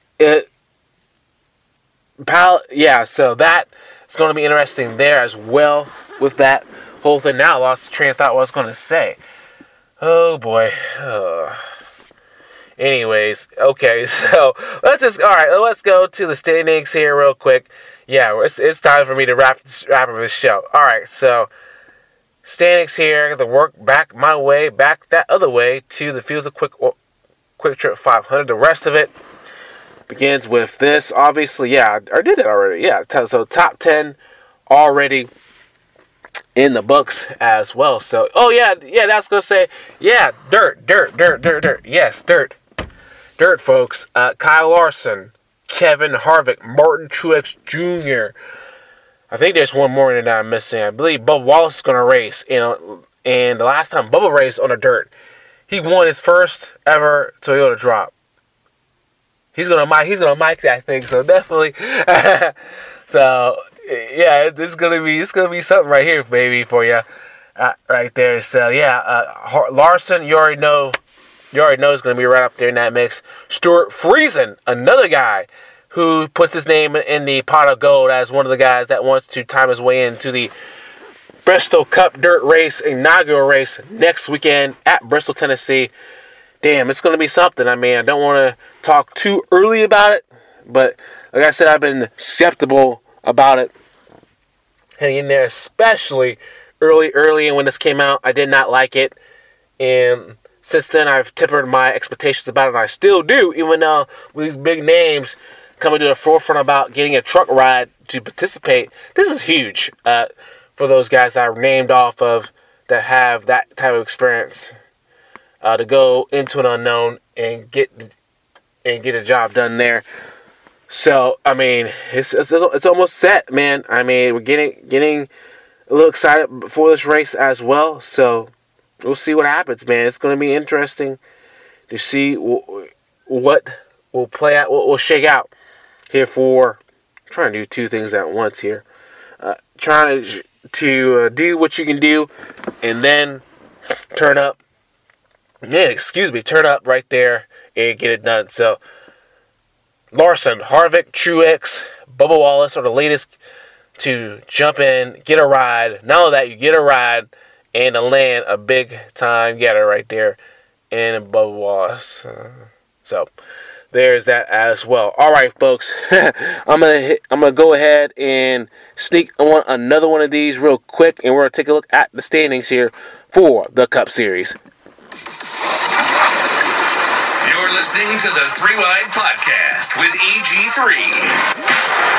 so that is going to be interesting there as well with that whole thing. Now I lost the train of thought what I was going to say. Oh boy. Anyways, okay, so let's go to the standings here real quick. Yeah, it's time for me to wrap up this show. Alright, so standings here. I got to work back that other way to the Fields of Quick Trip 500. The rest of it begins with this. Obviously, yeah, I did it already. Yeah, so top 10 already in the books as well. So, that's going to say, dirt. Yes, dirt. Dirt, folks. Kyle Larson, Kevin Harvick, Martin Truex Jr. I think there's one more that I'm missing. I believe Bubba Wallace is going to race. And the last time Bubba raced on the dirt, he won his first ever Toyota drop. He's gonna mic that thing. So definitely. So yeah, it's gonna be something right here, baby, for you, right there. So yeah, Larson, you already know is gonna be right up there in that mix. Stuart Friesen, another guy who puts his name in the pot of gold as one of the guys that wants to time his way into the Bristol Cup Dirt Race inaugural race next weekend at Bristol, Tennessee. Damn, it's going to be something. I mean, I don't want to talk too early about it, but like I said, I've been skeptical about it heading in there, especially early. And when this came out, I did not like it. And since then, I've tempered my expectations about it, and I still do, even though with these big names coming to the forefront about getting a truck ride to participate. This is huge for those guys that are named off of that have that type of experience. To go into an unknown and get a job done there. So, I mean, it's almost set, man. I mean, we're getting a little excited for this race as well. So, we'll see what happens, man. It's going to be interesting to see what will play out, what will shake out here for. I'm trying to do two things at once here. Trying to do what you can do, and then turn up right there and get it done. So, Larson, Harvick, Truex, Bubba Wallace are the latest to jump in, get a ride. Not only that, you get a ride and to land a big time getter right there in Bubba Wallace. So there's that as well. All right, folks, I'm gonna go ahead and sneak on another one of these real quick, and we're gonna take a look at the standings here for the Cup Series. You're listening to the 3 Wide Podcast with EG3.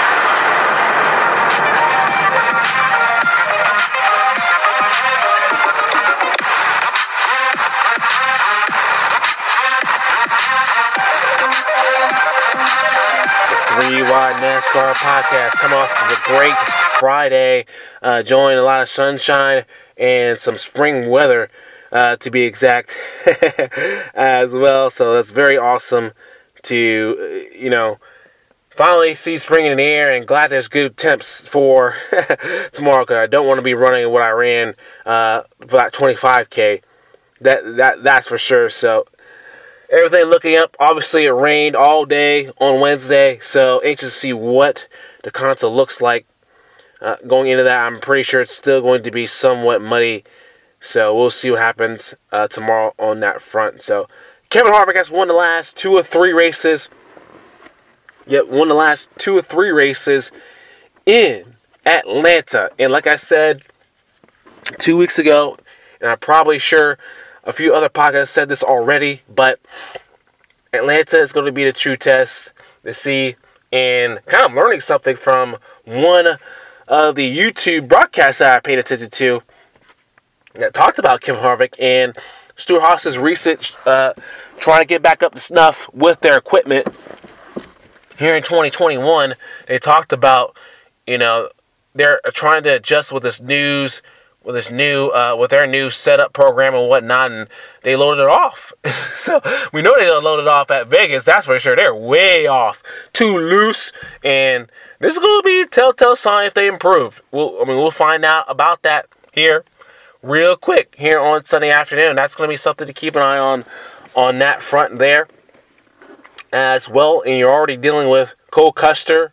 Three Wide NASCAR Podcast. Come off of a great Friday, enjoying a lot of sunshine and some spring weather, to be exact, as well. So that's very awesome to, finally see spring in the air, and glad there's good temps for tomorrow, because I don't want to be running what I ran for that 25K. That's for sure. So everything looking up. Obviously, it rained all day on Wednesday, so anxious to see what the console looks like going into that. I'm pretty sure it's still going to be somewhat muddy, so we'll see what happens tomorrow on that front. So Kevin Harvick has won the last 2 or 3 races. Yep, won the last 2 or 3 races in Atlanta. And like I said 2 weeks ago, and I'm probably sure a few other podcasts said this already, but Atlanta is going to be the true test to see, and kind of learning something from one of the YouTube broadcasts that I paid attention to that talked about Kevin Harvick and Stewart-Haas's research, trying to get back up to snuff with their equipment here in 2021. They talked about, they're trying to adjust with this news. With their new setup program and whatnot, and they loaded it off. So we know they loaded it off at Vegas. That's for sure. They're way off, too loose, and this is going to be a telltale sign if they improved. We'll find out about that here real quick here on Sunday afternoon. That's going to be something to keep an eye on that front there as well. And you're already dealing with Cole Custer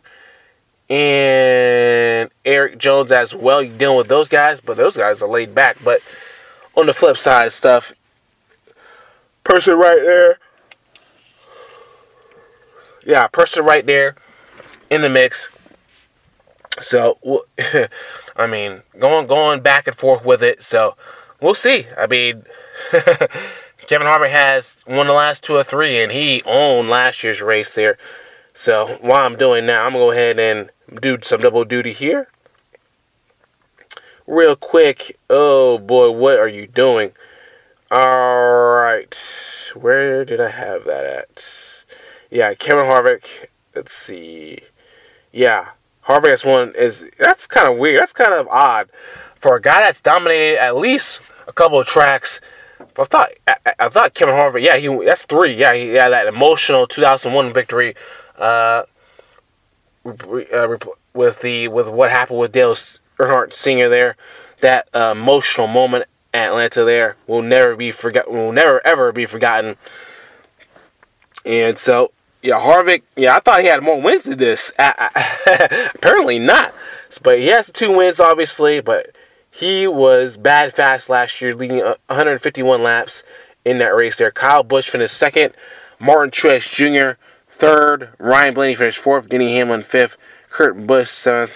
and Eric Jones as well. You're dealing with those guys, but those guys are laid back. But on the flip side of stuff, person right there in the mix. So, going back and forth with it. So, we'll see. Kevin Harvick has won the last 2 or 3, and he owned last year's race there. So, what I'm doing now, I'm going to go ahead and do some double duty here. Real quick. Oh, boy, what are you doing? All right. Where did I have that at? Yeah, Kevin Harvick. Let's see. Yeah, Harvick has won. That's kind of weird. That's kind of odd for a guy that's dominated at least a couple of tracks. I thought Kevin Harvick, that's 3. Yeah, he had that emotional 2001 victory with what happened with Dale Earnhardt Sr. there. That emotional moment at Atlanta there will never ever be forgotten. And so, Harvick, I thought he had more wins than this. Apparently not. But he has 2 wins, obviously, but he was bad fast last year, leading 151 laps in that race there. Kyle Busch finished 2nd. Martin Truex Jr. 3rd. Ryan Blaney finished 4th. Denny Hamlin 5th. Kurt Busch 7th.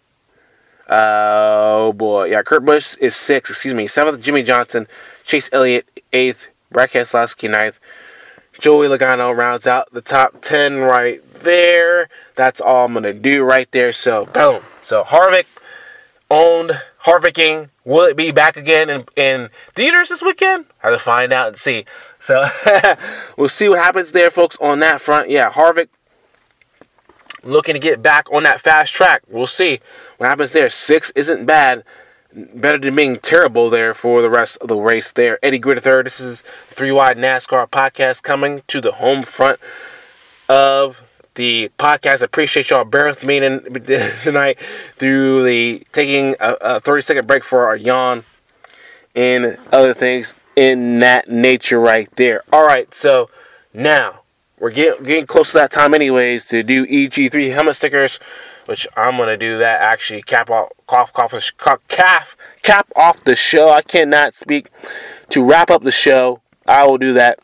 Oh, boy. Yeah, Kurt Busch is 6th. 7th, Jimmy Johnson. Chase Elliott 8th. Brad Keselowski 9th. Joey Logano rounds out the top 10 right there. That's all I'm going to do right there. So, boom. So, Harvick owned. Harvicking. Will it be back again in theaters this weekend? I have to find out and see. So, we'll see what happens there, folks, on that front. Yeah, Harvick looking to get back on that fast track. We'll see what happens there. 6 isn't bad. Better than being terrible there for the rest of the race there. Eddie Gritter III, this is the 3 Wide NASCAR podcast coming to the home front of the podcast. I appreciate y'all bearing with me tonight through the taking a 30-second break for our yawn and other things in that nature right there. Alright, so now we're getting close to that time anyways to do EG3 helmet stickers, which I'm going to do that actually cap off the show. I cannot speak. To wrap up the show, I will do that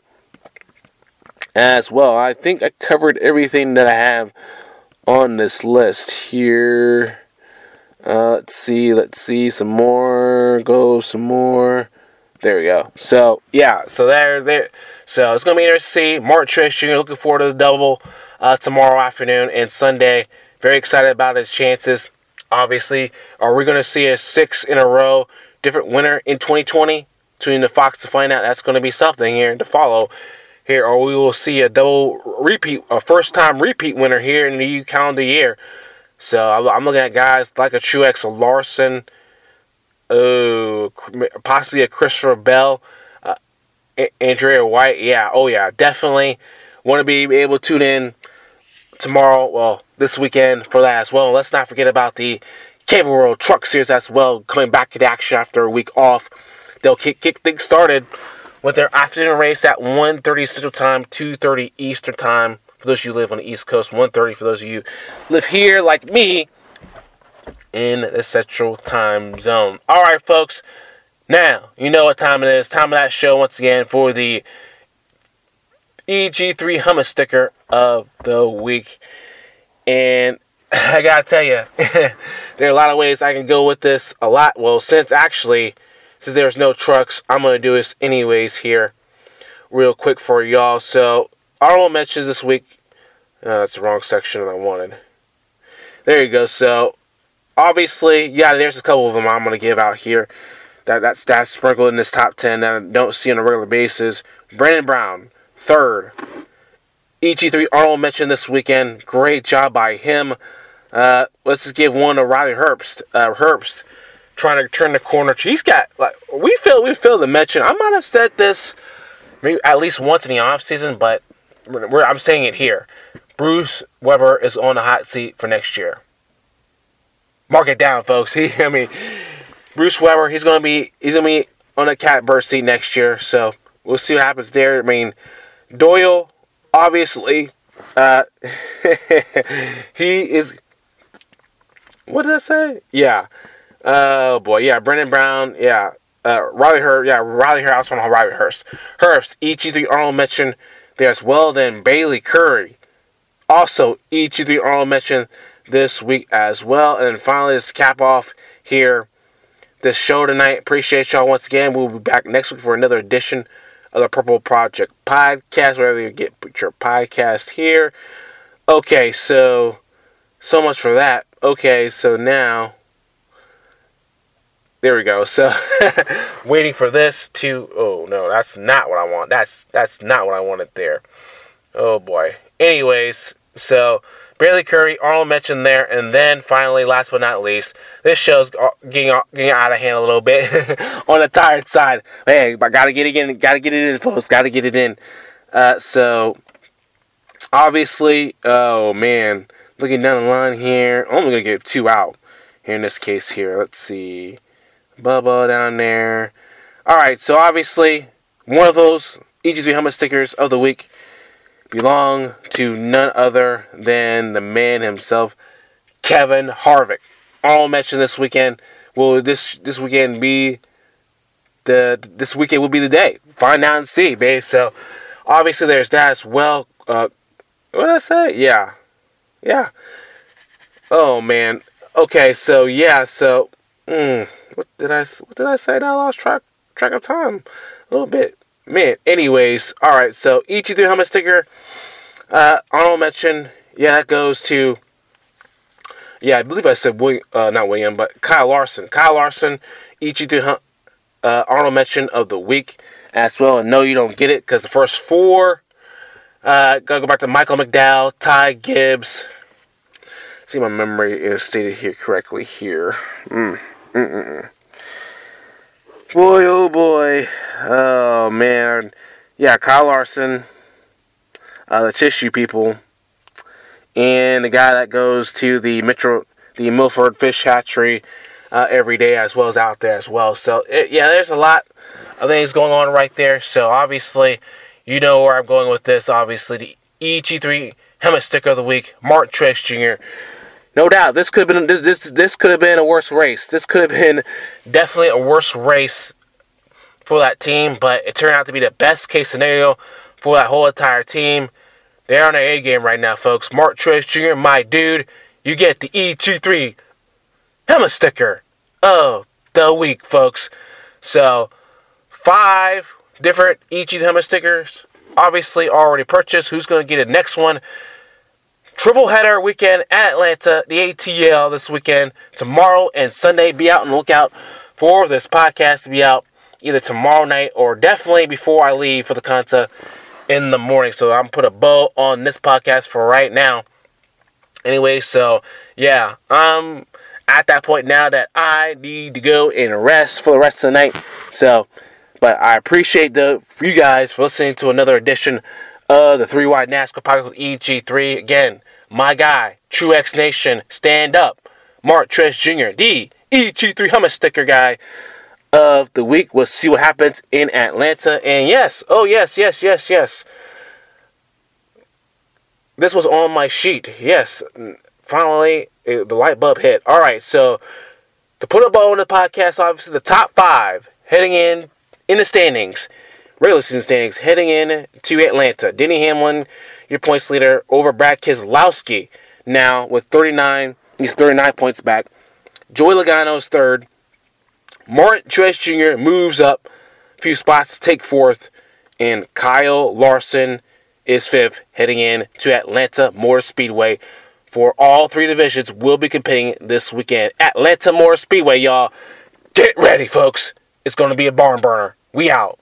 as well. I think I covered everything that I have on this list here. Let's see, some more. There we go. So, yeah, so there. So, it's going to be interesting to see. Martin Truex Jr. looking forward to the double tomorrow afternoon and Sunday. Very excited about his chances. Obviously, are we going to see a 6 in a row different winner in 2020? Tune the Fox to find out. That's going to be something here to follow here. Or we will see a double repeat, a first-time repeat winner here in the new calendar year. So I'm looking at guys like a Truex, a Larson, possibly a Christopher Bell, Andrea White. Yeah, definitely want to be able to tune in tomorrow, this weekend for that as well. Let's not forget about the Cable World Truck Series as well, coming back to action after a week off. They'll kick things started with their afternoon race at 1:30 Central Time, 2:30 Eastern Time. For those of you who live on the East Coast, 1:30 for those of you who live here like me in the Central Time Zone. All right, folks. Now, you know what time it is. Time of that show once again for the EG3 Hummus sticker of the week. And I gotta tell you, there are a lot of ways I can go with this. A lot. Well, since there's no trucks, I'm gonna do this anyways here, real quick for y'all. So, honorable mentions this week. That's the wrong section that I wanted. There you go. So, obviously, there's a couple of them I'm gonna give out here. That's sprinkled in this top 10 that I don't see on a regular basis. Brandon Brown, 3rd. EG3 honorable mention this weekend. Great job by him. Let's just give one to Riley Herbst. Herbst trying to turn the corner. He's got, we feel the mention. I might have said this maybe at least once in the offseason, but I'm saying it here. Bruce Weber is on the hot seat for next year. Mark it down, folks. Bruce Weber, he's gonna be on a catbird seat next year. So we'll see what happens there. I mean, Doyle, obviously, he is. What did I say? Yeah. Oh boy. Yeah. Brendan Brown. Yeah. Riley Hurst. Yeah. Riley Hurst. I was from Riley Hurst. Hurst. EG3 honorable mention there as well. Then Bailey Curry. Also EG3 honorable mention this week as well. And then finally, let's cap off here this show tonight. Appreciate y'all once again. We'll be back next week for another edition of the Purple Project podcast, wherever you get your podcast here. Okay, so much for that. Okay, so now, there we go. So, waiting for this to, oh no, that's not what I want. That's not what I wanted there. Oh boy. Anyways, so, Bailey Curry, honorable mention there, and then finally, last but not least, this show's getting out of hand a little bit on the tired side. Hey, I gotta get it in, folks. Gotta get it in. So obviously, oh man, looking down the line here, I'm only gonna give 2 out here in this case here. Let's see, Bubba down there. All right, so obviously, one of those EG3 helmet stickers of the week belong to none other than the man himself, Kevin Harvick. Honorable mention this weekend. Will this weekend be this weekend will be the day? Find out and see, babe. So obviously there's that as well. What did I say? Yeah. Oh man. Okay. So yeah. So what did I say? I lost track of time a little bit. Man, anyways, alright, so EG3 helmet sticker, honorable mention, that goes to, I believe I said not William, but Kyle Larson. Kyle Larson, EG3 honorable mention of the week as well, and no, you don't get it, because the first 4, gotta go back to Michael McDowell, Ty Gibbs, See, my memory is stated here correctly here. Boy, oh boy. Oh, man. Yeah, Kyle Larson, the Tissue People, and the guy that goes to the Milford Fish Hatchery every day, as well as out there as well. So, there's a lot of things going on right there. So, obviously, you know where I'm going with this. Obviously, the EG3 Helmet Sticker of the Week, Martin Truex Jr. No doubt, this could have been this could have been a worse race. This could have been definitely a worse race for that team, but it turned out to be the best case scenario for that whole entire team. They're on their A game right now, folks. Martin Truex Jr., my dude, you get the EG3 Helmet Sticker of the Week, folks. So, 5 different EG Helmet Stickers, obviously already purchased. Who's going to get the next one? Triple header weekend at Atlanta, the ATL this weekend, tomorrow and Sunday. Be out and look out for this podcast to be out either tomorrow night or definitely before I leave for the Conta in the morning. So I'm put a bow on this podcast for right now. Anyway, so yeah, I'm at that point now that I need to go and rest for the rest of the night. So, but I appreciate for you guys for listening to another edition of the 3 Wide NASCAR Podcast with EG3. Again, my guy, Truex Nation, stand up. Martin Truex Jr., the EG3 Helmet Sticker guy of the week. We'll see what happens in Atlanta. And yes, yes. This was on my sheet. Yes, finally, the light bulb hit. All right, so to put a bow on the podcast, obviously the top 5 heading in the standings. Regular season standings heading in to Atlanta. Denny Hamlin, your points leader, over Brad Keselowski. Now with 39, he's 39 points back. Joey Logano's third. Martin Truex Jr. moves up a few spots to take 4th. And Kyle Larson is 5th, heading in to Atlanta Motor Speedway. For all 3 divisions, we'll be competing this weekend. Atlanta Motor Speedway, y'all. Get ready, folks. It's going to be a barn burner. We out.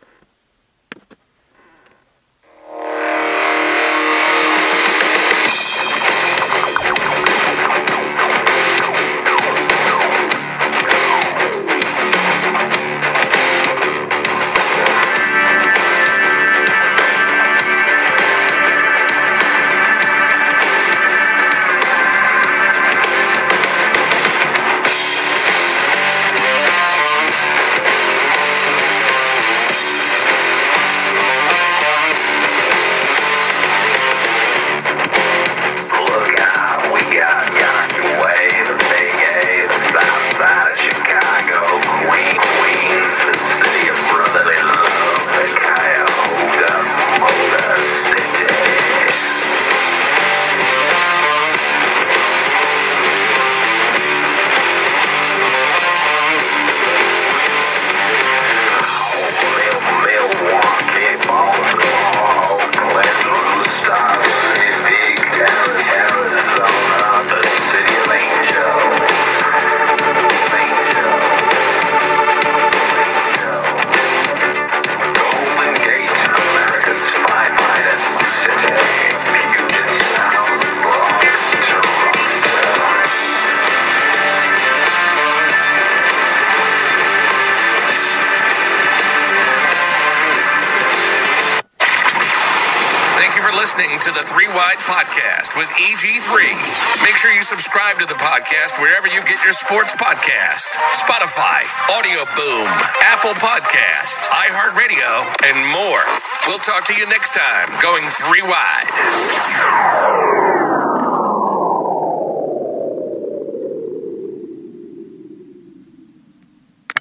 Listening to the 3 Wide Podcast with EG3. Make sure you subscribe to the podcast wherever you get your sports podcasts. Spotify, Audio Boom, Apple Podcasts, iHeartRadio, and more. We'll talk to you next time, going 3 Wide.